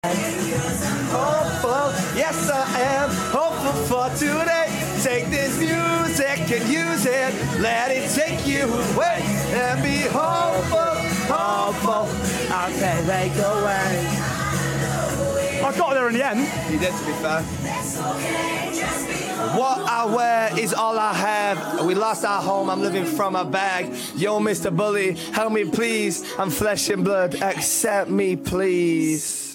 Hopeful, yes I am hopeful for today. Take this music and use it, let it take you away. And be hopeful, hopeful, I'll take away. I got there in the end. You did, to be fair. What I wear is all I have. We lost our home, I'm living from a bag. Yo, Mr. Bully, help me please. I'm flesh and blood, accept me please.